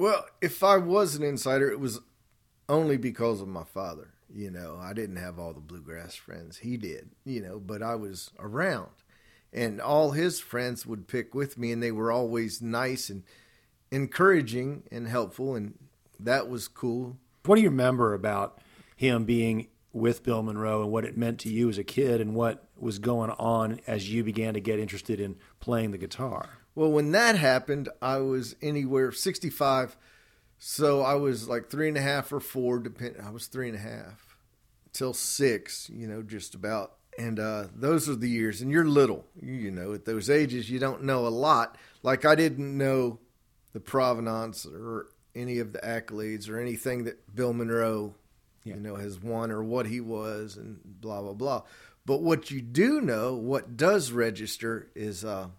Well, if I was an insider, it was only because of my father. You know, I didn't have all the bluegrass friends. He did, you know, but I was around. And all his friends would pick with me, and they were always nice and encouraging and helpful, and that was cool. What do you remember about him being with Bill Monroe and what it meant to you as a kid and what was going on as you began to get interested in playing the guitar? Well, when that happened, I was anywhere 65, so I was like 3.5 or 4, I was 3.5 till 6, you know, just about. And those are the years, and you're little, you know, at those ages, you don't know a lot. Like I didn't know the provenance or any of the accolades or anything that Bill Monroe, you know, has won or what he was and blah, blah, blah. But what you do know, what does register is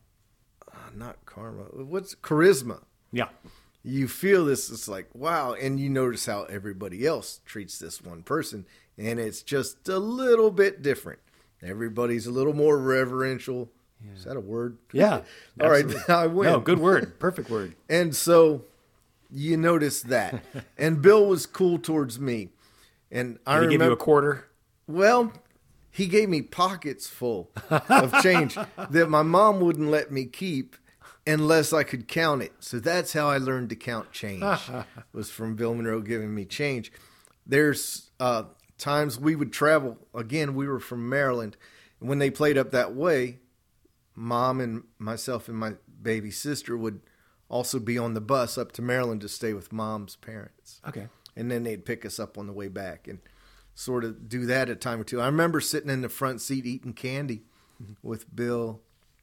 not karma. What's charisma? Yeah. You feel this, it's like, wow. And you notice how everybody else treats this one person. And it's just a little bit different. Everybody's a little more reverential. Yeah. Is that a word? Yeah. All right. I win. No, good word. Perfect word. And so you notice that. And Bill was cool towards me. And I remember, Did he give you a quarter? Well, he gave me pockets full of change that my mom wouldn't let me keep unless I could count it. So that's how I learned to count change, was from Bill Monroe giving me change. There's times we would travel. Again, we were from Maryland. And when they played up that way, Mom and myself and my baby sister would also be on the bus up to Maryland to stay with Mom's parents. Okay. And then they'd pick us up on the way back and sort of do that a time or two. I remember sitting in the front seat eating candy with Bill.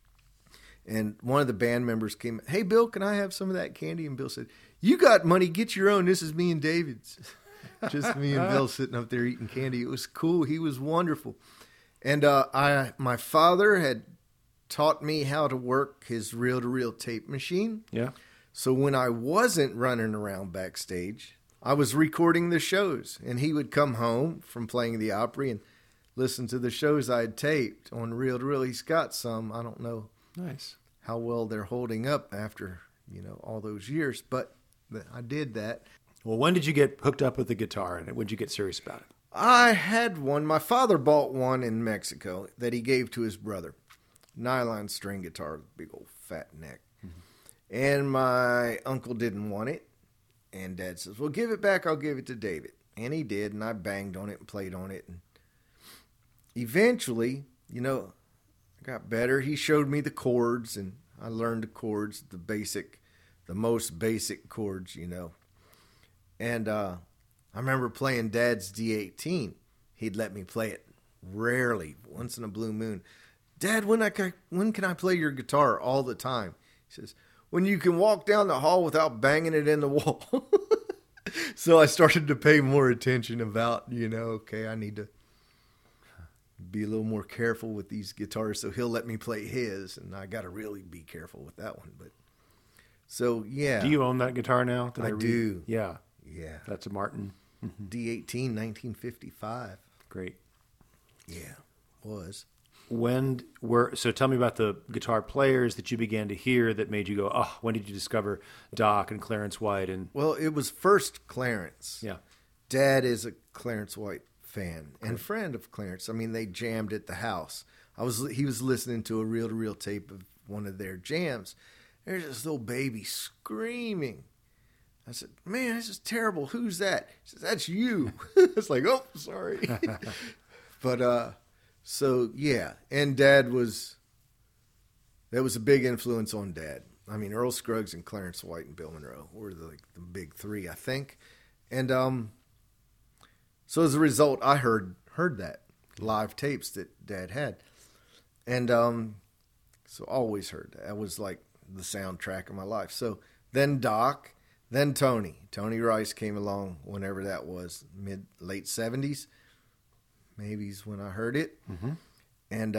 And one of the band members came, "Hey, Bill, can I have some of that candy?" And Bill said, "You got money, get your own. This is me and David's." Just me and Bill sitting up there eating candy. It was cool. He was wonderful. And my father had taught me how to work his reel-to-reel tape machine. Yeah. So when I wasn't running around backstage, I was recording the shows. And he would come home from playing the Opry and listen to the shows I had taped on reel-to-reel. He's got some. I don't know Nice. how well they're holding up after, you know, all those years. But I did that. Well, when did you get hooked up with the guitar and when did you get serious about it? I had one. My father bought one in Mexico that he gave to his brother. Nylon string guitar with a big old fat neck. Mm-hmm. And my uncle didn't want it. And Dad says, "Well, give it back. I'll give it to David." And he did. And I banged on it and played on it. And eventually, you know, I got better. He showed me the chords and I learned the chords, the most basic chords, you know. And I remember playing Dad's D18. He'd let me play it rarely, once in a blue moon. "Dad, when can I play your guitar all the time?" He says, "When you can walk down the hall without banging it in the wall." So I started to pay more attention about, you know, okay, I need to be a little more careful with these guitars. So he'll let me play his, and I got to really be careful with that one. But so, yeah. Do you own that guitar now? I do. Yeah. Yeah. That's a Martin. D18, 1955. Great. Yeah, was. So tell me about the guitar players that you began to hear that made you go, oh, when did you discover Doc and Clarence White? Well, it was first Clarence. Yeah. Dad is a Clarence White fan and friend of Clarence. I mean, they jammed at the house. He was listening to a reel-to-reel tape of one of their jams. There's this little baby screaming. I said, "Man, this is terrible. Who's that?" He says, "That's you." It's like, "Oh, sorry." But, so, yeah. And that was a big influence on Dad. I mean, Earl Scruggs and Clarence White and Bill Monroe were the big three, I think. And so as a result, I heard that live tapes that Dad had. And so always heard that. That was like the soundtrack of my life. So then Doc, then Tony. Tony Rice came along whenever that was, late 70s. Maybe is when I heard it. Mm-hmm. And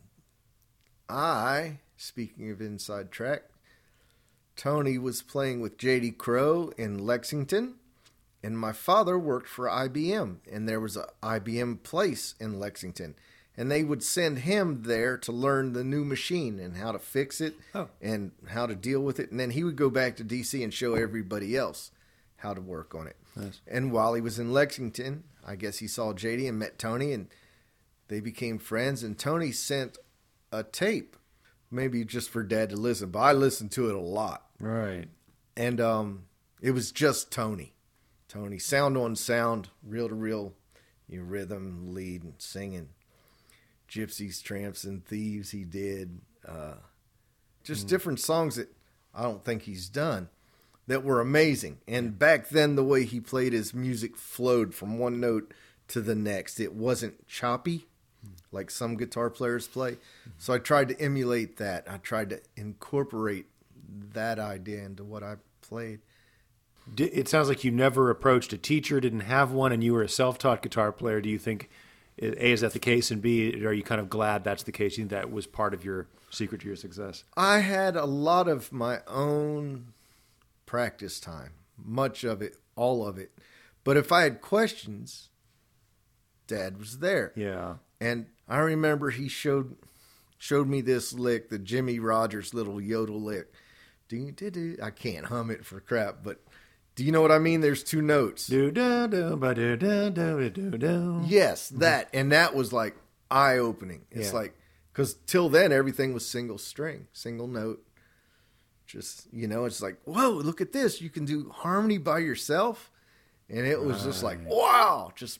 speaking of inside track, Tony was playing with J.D. Crowe in Lexington, and my father worked for IBM, and there was an IBM place in Lexington, and they would send him there to learn the new machine and how to fix it and how to deal with it, and then he would go back to D.C. and show everybody else how to work on it. Nice. And while he was in Lexington, I guess he saw JD and met Tony, and they became friends. And Tony sent a tape, maybe just for Dad to listen, but I listened to it a lot. Right. And it was just Tony, sound on sound, reel to reel, rhythm, lead, and singing. Gypsies, Tramps, and Thieves he did. Just different songs that I don't think he's done that were amazing. And back then, the way he played his music flowed from one note to the next. It wasn't choppy like some guitar players play. So I tried to emulate that. I tried to incorporate that idea into what I played. It sounds like you never approached a teacher, didn't have one, and you were a self-taught guitar player. Do you think, A, is that the case? And B, are you kind of glad that's the case? You think that was part of your secret to your success? I had a lot of my own practice time, much of it, all of it. But if I had questions, Dad was there. Yeah. And I remember he showed me this lick, the Jimmy Rogers little yodel lick. I can't hum it for crap, but do you know what I mean? There's two notes. Do do do ba do do do do do. Yes, that. And that was like eye-opening. It's like, because till then everything was single string, single note. Just, it's like, whoa, look at this. You can do harmony by yourself. And it was just like, wow, just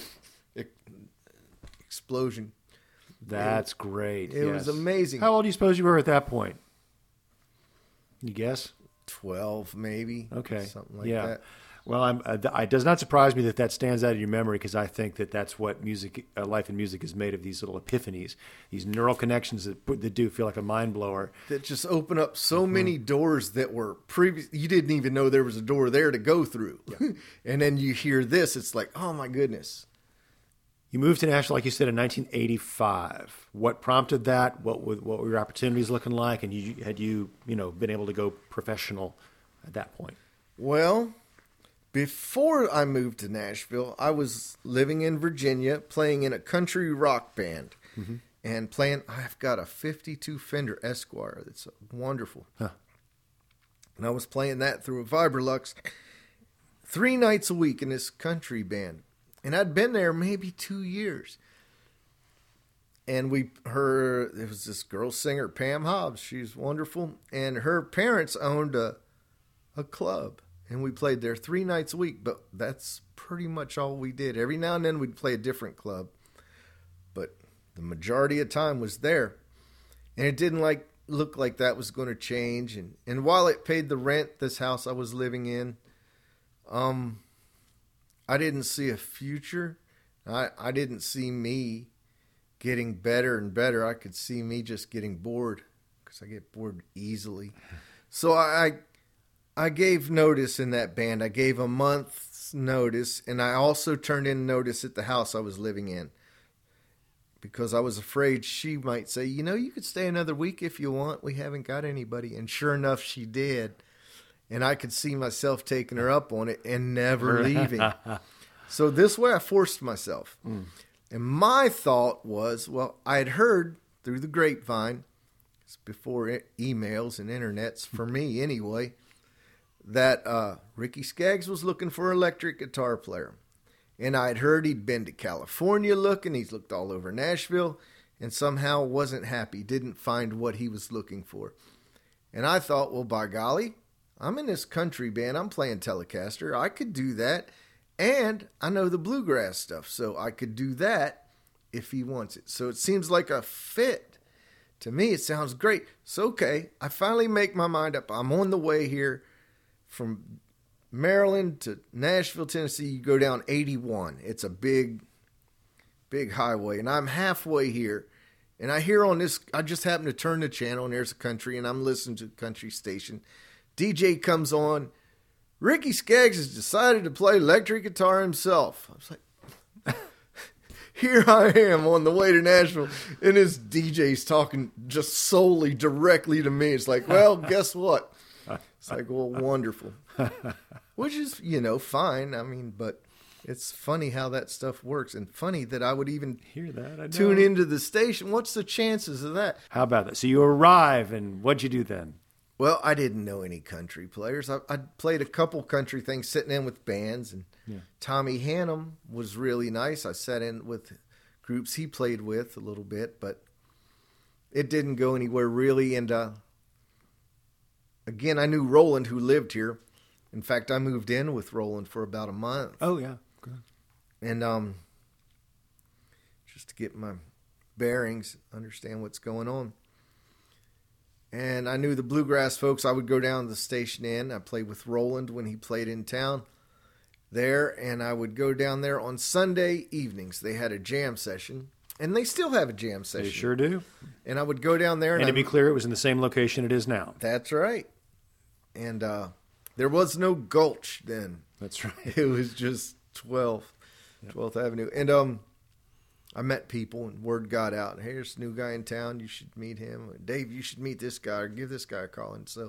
explosion. That's great. It was amazing. How old do you suppose you were at that point? You guess? 12, maybe. Okay. Something like that. Well, it does not surprise me that stands out in your memory, because I think that's what music, life in music is made of, these little epiphanies, these neural connections that do feel like a mind blower. That just open up so many doors that were you didn't even know there was a door there to go through. Yeah. And then you hear this, it's like, oh my goodness. You moved to Nashville, like you said, in 1985. What prompted that? What were your opportunities looking like? And had you been able to go professional at that point? Well, before I moved to Nashville, I was living in Virginia, playing in a country rock band, and playing. I've got a '52 Fender Esquire that's wonderful, and I was playing that through a Vibrolux 3 nights a week in this country band. And I'd been there maybe 2 years. And there was this girl singer, Pam Hobbs. She's wonderful. And her parents owned a club. And we played there 3 nights a week. But that's pretty much all we did. Every now and then we'd play a different club. But the majority of time was there. And it didn't look like that was going to change. And while it paid the rent, this house I was living in, I didn't see a future. I didn't see me getting better and better. I could see me just getting bored, because I get bored easily. So I gave notice in that band. I gave a month's notice, and I also turned in notice at the house I was living in, because I was afraid she might say, you could stay another week if you want. We haven't got anybody. And sure enough, she did. And I could see myself taking her up on it and never leaving. So this way I forced myself. And my thought was, well, I had heard through the grapevine, it's before emails and internets, for me anyway, that Ricky Skaggs was looking for an electric guitar player. And I'd heard he'd been to California looking. He's looked all over Nashville and somehow wasn't happy, didn't find what he was looking for. And I thought, well, by golly, I'm in this country band. I'm playing Telecaster. I could do that. And I know the bluegrass stuff, so I could do that if he wants it. So it seems like a fit. To me, it sounds great. So, okay, I finally make my mind up. I'm on the way here from Maryland to Nashville, Tennessee. You go down 81. It's a big highway, and I'm halfway here. And I hear on this, I just happen to turn the channel, and there's a country, and I'm listening to the country station. DJ comes on. Ricky Skaggs has decided to play electric guitar himself. I was like, here I am on the way to Nashville, and this DJ's talking just solely directly to me. It's like, well, guess what? It's like, well, wonderful. Which is, fine. I mean, but it's funny how that stuff works, and funny that I would even hear that. Tune into the station. What's the chances of that? How about that? So you arrive, and what'd you do then? Well, I didn't know any country players. I played a couple country things sitting in with bands, and Tommy Hannum was really nice. I sat in with groups he played with a little bit, but it didn't go anywhere really. And again, I knew Roland, who lived here. In fact, I moved in with Roland for about a month. Oh, yeah. Good. And just to get my bearings, understand what's going on. And I knew the bluegrass folks. I would go down to the Station Inn. I played with Roland when he played in town there. And I would go down there on Sunday evenings. They had a jam session. And they still have a jam session. They sure do. And I would go down there. And to be clear, it was in the same location it is now. That's right. And there was no Gulch then. That's right. It was just 12th Avenue. And I met people, and word got out. Hey, there's a new guy in town. You should meet him. Dave, you should meet this guy, or give this guy a call. And so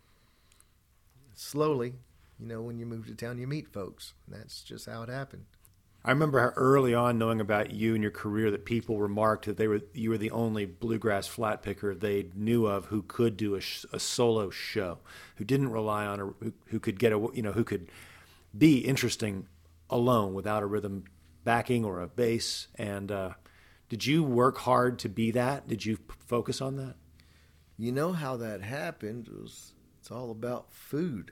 slowly, when you move to town, you meet folks. And that's just how it happened. I remember how early on knowing about you and your career that people remarked that you were the only bluegrass flat picker they knew of who could do a solo show, who didn't rely on who could get who could be interesting alone without a rhythm backing or a bass. And did you work hard to be that? Did you focus on that? You know how that happened? It's all about food.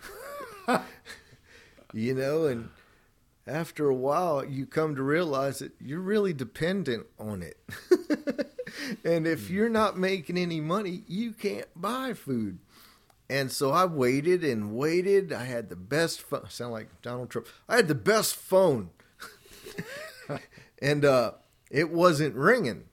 And after a while, you come to realize that you're really dependent on it. And if you're not making any money, you can't buy food. And so I waited and waited. I had the best phone. Sound like Donald Trump. I had the best phone. And it wasn't ringing.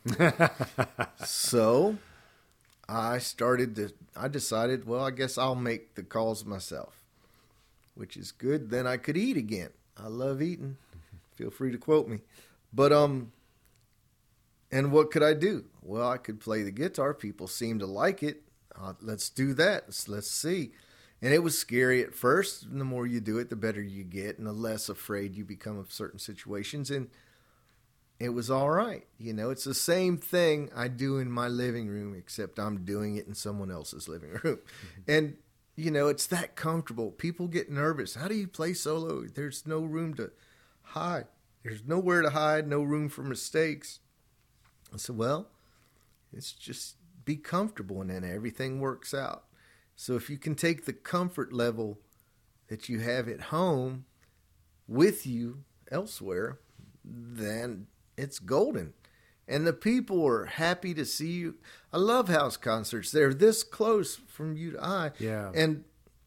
So I decided, well, I guess I'll make the calls myself, which is good. Then I could eat again. I love eating. Feel free to quote me. But, and what could I do? Well, I could play the guitar. People seemed to like it. Let's do that. Let's see. And it was scary at first. And the more you do it, the better you get and the less afraid you become of certain situations. And it was all right. It's the same thing I do in my living room, except I'm doing it in someone else's living room. And it's that comfortable. People get nervous. How do you play solo? There's no room to hide. There's nowhere to hide, no room for mistakes. I said, well, it's just be comfortable, and then everything works out. So if you can take the comfort level that you have at home with you elsewhere, then it's golden. And the people are happy to see you. I love house concerts. They're this close from you to I. Yeah. And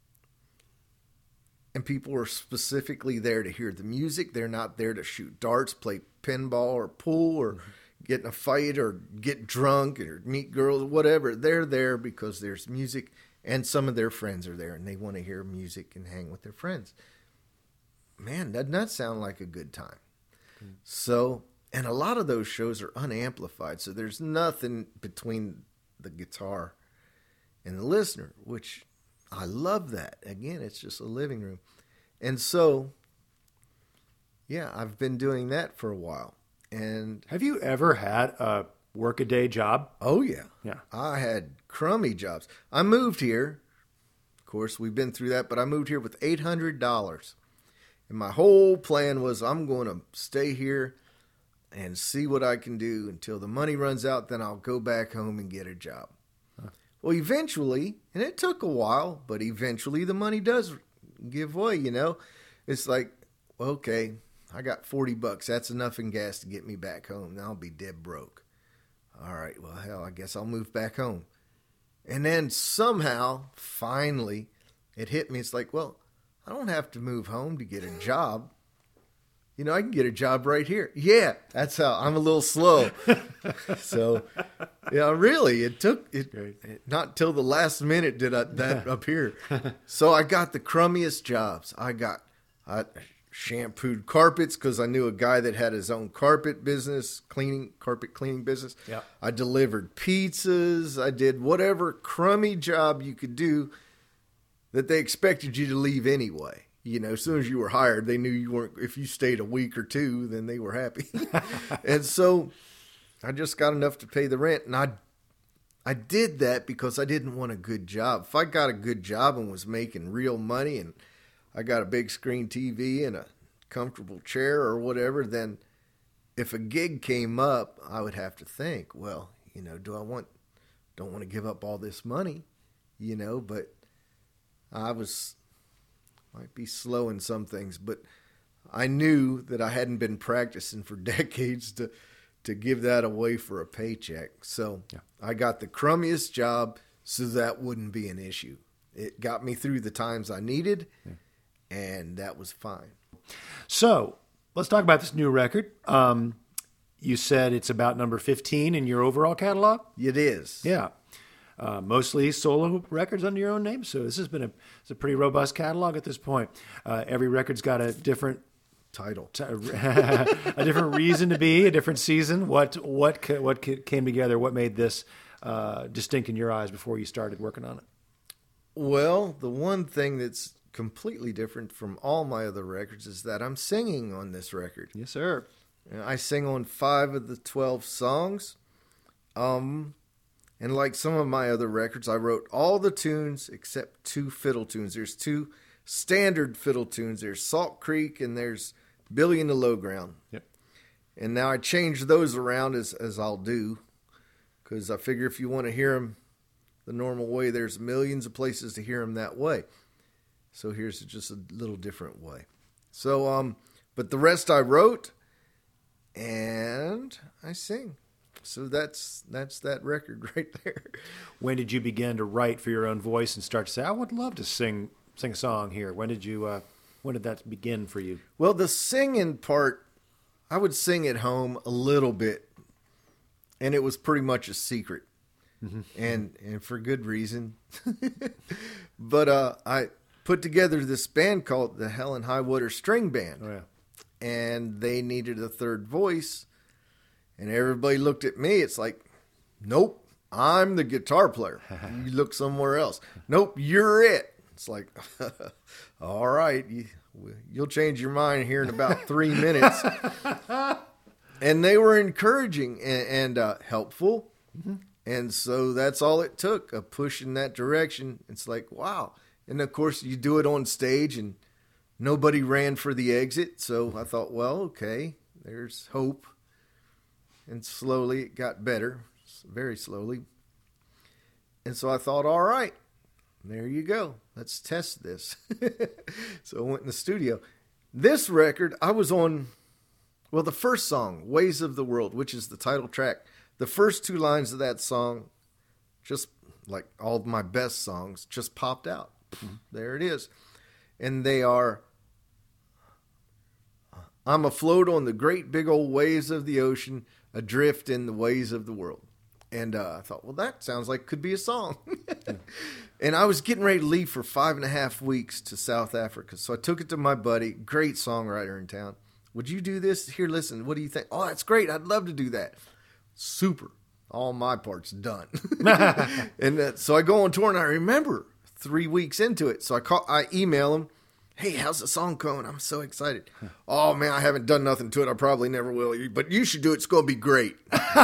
people are specifically there to hear the music. They're not there to shoot darts, play pinball or pool or get in a fight or get drunk or meet girls, whatever. They're there because there's music and some of their friends are there and they want to hear music and hang with their friends. Man, doesn't that sound like a good time? Mm. So... And a lot of those shows are unamplified, so there's nothing between the guitar and the listener, which I love that. Again, it's just a living room. And so, yeah, I've been doing that for a while. And have you ever had a work-a-day job? Oh, yeah. Yeah. I had crummy jobs. I moved here. Of course, we've been through that, but I moved here with $800. And my whole plan was I'm going to stay here and see what I can do until the money runs out. Then I'll go back home and get a job. Huh. Well, eventually, and it took a while, but eventually the money does give way, It's like, okay, I got $40. That's enough in gas to get me back home. Now I'll be dead broke. All right, well, hell, I guess I'll move back home. And then somehow, finally, it hit me. It's like, well, I don't have to move home to get a job. I can get a job right here. Yeah, that's how I'm a little slow. So, really, it took not till the last minute did that appear. So I got the crummiest jobs. I shampooed carpets because I knew a guy that had his own carpet cleaning business. Yeah. I delivered pizzas. I did whatever crummy job you could do that they expected you to leave anyway. As soon as you were hired, they knew you weren't, if you stayed a week or two, then they were happy. And so I just got enough to pay the rent. And I did that because I didn't want a good job. If I got a good job and was making real money and I got a big screen TV and a comfortable chair or whatever, then if a gig came up, I would have to think, well, don't want to give up all this money, but I might be slow in some things, but I knew that I hadn't been practicing for decades to give that away for a paycheck. So yeah. I got the crummiest job so that wouldn't be an issue. It got me through the times I needed, and that was fine. So let's talk about this new record. You said it's about number 15 in your overall catalog? It is. Yeah. Mostly solo records under your own name. So this has been it's a pretty robust catalog at this point. Every record's got a different title, a different reason to be, a different season. What came together? What made this distinct in your eyes before you started working on it? Well, the one thing that's completely different from all my other records is that I'm singing on this record. Yes, sir. I sing on 5 of the 12 songs. And like some of my other records, I wrote all the tunes except 2 fiddle tunes. There's 2 standard fiddle tunes. There's Salt Creek and there's Billy in the Low Ground. Yep. And now I change those around as I'll do, because I figure if you want to hear them the normal way, there's millions of places to hear them that way. So here's just a little different way. So, but the rest I wrote and I sing. So that's that record right there. When did you begin to write for your own voice and start to say, I would love to sing a song here? When did that begin for you? Well, the singing part, I would sing at home a little bit, and it was pretty much a secret, and for good reason. But I put together this band called the Helen Highwater String Band. Oh, yeah. And they needed a third voice. And everybody looked at me. It's like, nope, I'm the guitar player. You look somewhere else. Nope, you're it. It's like, all right, you'll change your mind here in about 3 minutes. And they were encouraging and helpful. Mm-hmm. And so that's all it took, a push in that direction. It's like, wow. And, of course, you do it on stage, and nobody ran for the exit. So I thought, well, okay, there's hope. And slowly it got better, very slowly. And so I thought, all right, there you go. Let's test this. So I went in the studio. This record, I was on, well, the first song, Ways of the World, which is the title track. The first 2 lines of that song, just like all of my best songs, just popped out. There it is. And they are, I'm afloat on the great big old waves of the ocean, adrift in the ways of the world. And I thought, well, that sounds like could be a song. And I was getting ready to leave for 5.5 weeks to South Africa. So I took it to my buddy, great songwriter in town. Would you do this? Here, listen, what do you think? Oh, that's great. I'd love to do that. Super. All my parts done. And so I go on tour, and I remember 3 weeks into it. So I email him. Hey, how's the song going? I'm so excited. Oh, man, I haven't done nothing to it. I probably never will. But you should do it. It's going to be great.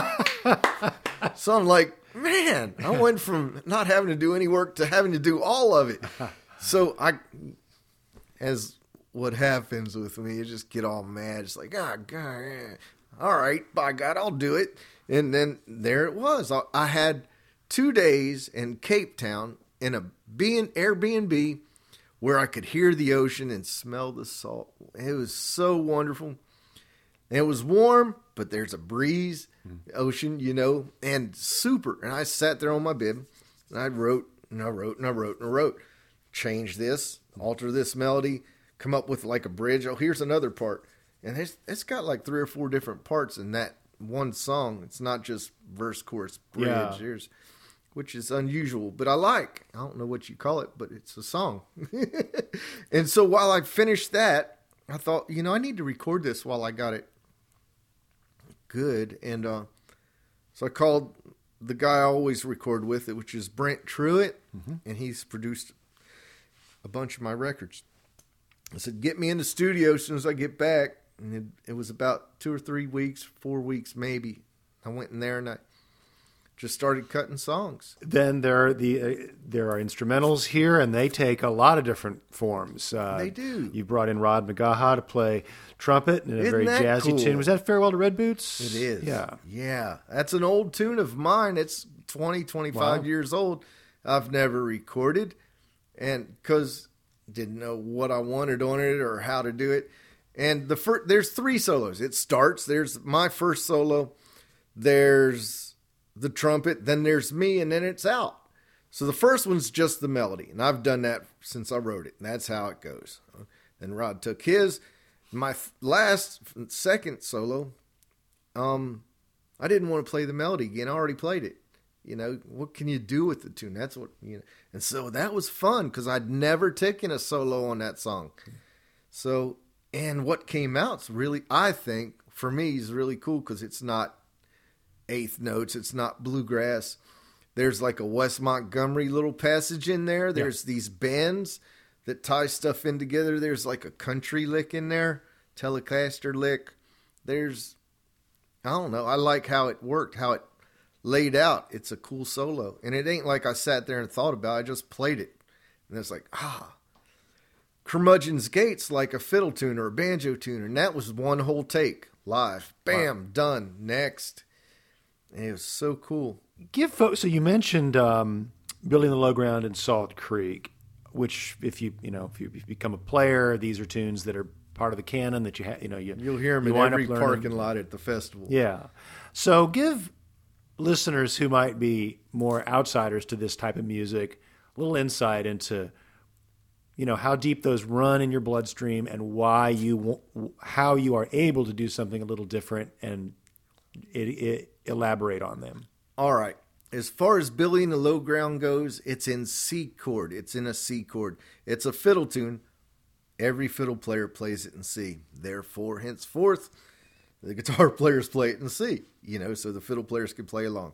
So I'm like, man, I went from not having to do any work to having to do all of it. So as what happens with me, you just get all mad. It's like, oh, God, all right, by God, I'll do it. And then there it was. I had 2 days in Cape Town in a Airbnb where I could hear the ocean and smell the salt. It was so wonderful. And it was warm, but there's a breeze, ocean, and super. And I sat there on my bib, and I wrote, and I wrote, and I wrote, and I wrote. Change this, alter this melody, come up with like a bridge. Oh, here's another part. And it's got like 3 or 4 different parts in that one song. It's not just verse, chorus, bridge. Yeah. Which is unusual, but I don't know what you call it, but it's a song. And so while I finished that, I thought, I need to record this while I got it good. And so I called the guy I always record with, which is Brent Truitt, and he's produced a bunch of my records. I said, get me in the studio as soon as I get back. And it was about 2 or 3 weeks, 4 weeks maybe. I went in there and just started cutting songs. Then there are instrumentals here, and they take a lot of different forms. They do. You brought in Rod McGaha to play trumpet in a Isn't very that jazzy cool? tune. Was that Farewell to Red Boots? It is. Yeah. Yeah. That's an old tune of mine. It's 25 Wow. years old. I've never recorded, and because didn't know what I wanted on it or how to do it. And there's 3 solos. It starts, there's my first solo, there's the trumpet, then there's me, and then it's out. So the first one's just the melody, and I've done that since I wrote it, and that's how it goes. Then Rod took his. My second solo, I didn't want to play the melody again. I already played it. You know, what can you do with the tune? That's what, you know. And so that was fun because I'd never taken a solo on that song. So, and what came out's really, I think, for me, is really cool because it's not eighth notes. It's not bluegrass. There's like a Wes Montgomery little passage in there. There's these bends that tie stuff in together. There's like a country lick in there, Telecaster lick. There's, I don't know. I like how it worked, how it laid out. It's a cool solo. And it ain't like I sat there and thought about it. I just played it. And it's like, Curmudgeon's Gate's like a fiddle tune or a banjo tune. And that was one whole take, live. Bam, Wow. done, next. And it was so cool. Give folks. So you mentioned Building the Low Ground and Salt Creek, which if you become a player, these are tunes that are part of the canon that you have. You'll hear them you in wind up every learning. parking lot at the festival. Yeah. So give listeners who might be more outsiders to this type of music a little insight into, how deep those run in your bloodstream and how you are able to do something a little different and elaborate on them. All right. As far as Building the Low Ground goes, it's in C chord. It's in a C chord. It's a fiddle tune. Every fiddle player plays it in C. Therefore, henceforth, the guitar players play it in C, so the fiddle players can play along.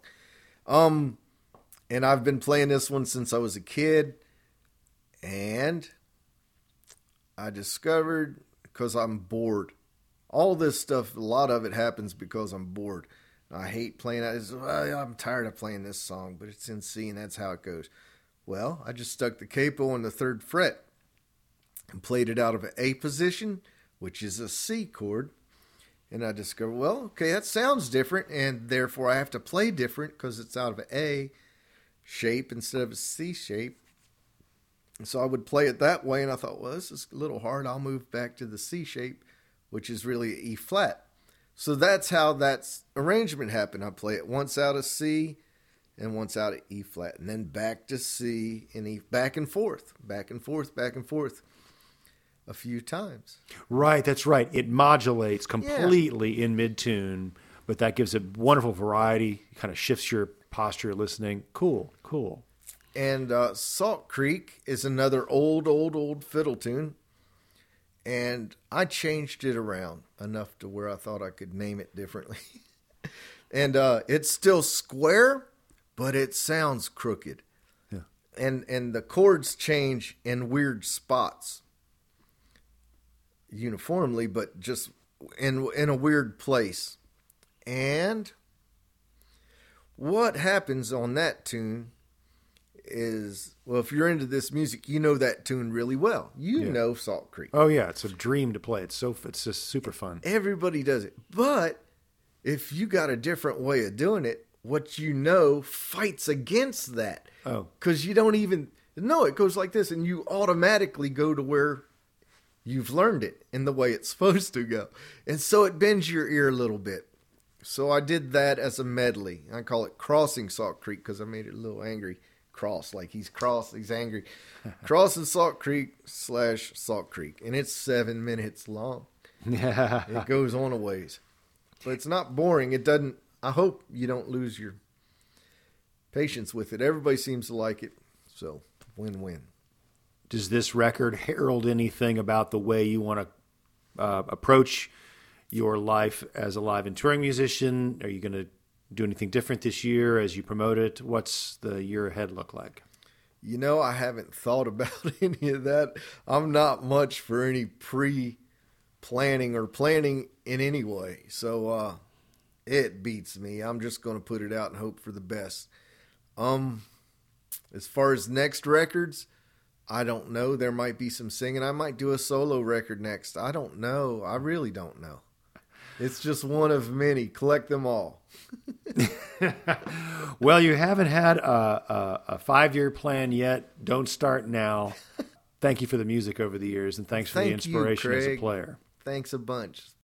And I've been playing this one since I was a kid. And I discovered, because I'm bored, all this stuff, a lot of it happens because I'm bored. I hate playing it. I'm tired of playing this song, but it's in C and that's how it goes. Well, I just stuck the capo on the 3rd fret and played it out of an A position, which is a C chord. And I discovered, that sounds different, and therefore I have to play different because it's out of an A shape instead of a C shape. And so I would play it that way, and I thought, this is a little hard. I'll move back to the C shape, which is really E flat. So that's how that arrangement happened. I play it once out of C and once out of E flat, and then back to C and E, back and forth, back and forth, back and forth a few times. Right, that's right. It modulates completely in mid-tune, but that gives it wonderful variety, kind of shifts your posture listening. Cool. And Salt Creek is another old fiddle tune. And I changed it around enough to where I thought I could name it differently. And it's still square, but it sounds crooked. Yeah. And the chords change in weird spots uniformly, but just in a weird place. And what happens on that tune is, if you're into this music, you know that tune really well. You know Salt Creek. Oh yeah, it's a dream to play. It's just super fun. Everybody does it. But if you got a different way of doing it, what fights against that. Oh. Because you don't even know it goes like this, and you automatically go to where you've learned it in the way it's supposed to go. And so it bends your ear a little bit. So I did that as a medley. I call it Crossing Salt Creek because I made it a little angry. Cross, like he's angry. Crossing Salt Creek / Salt Creek. And it's 7 minutes long. It goes on a ways. But it's not boring. It doesn't, I hope you don't lose your patience with it. Everybody seems to like it. So, win-win. Does this record herald anything about the way you want to approach your life as a live and touring musician? Are you going to do anything different this year as you promote it? What's the year ahead look like? I haven't thought about any of that. I'm not much for any pre-planning or planning in any way. So It beats me. I'm just going to put it out and hope for the best. As far as next records, I don't know. There might be some singing. I might do a solo record next. I don't know. I really don't know. It's just one of many. Collect them all. Well, you haven't had a 5-year plan yet. Don't start now. Thank you for the music over the years, and thanks for the inspiration as a player. Thanks a bunch.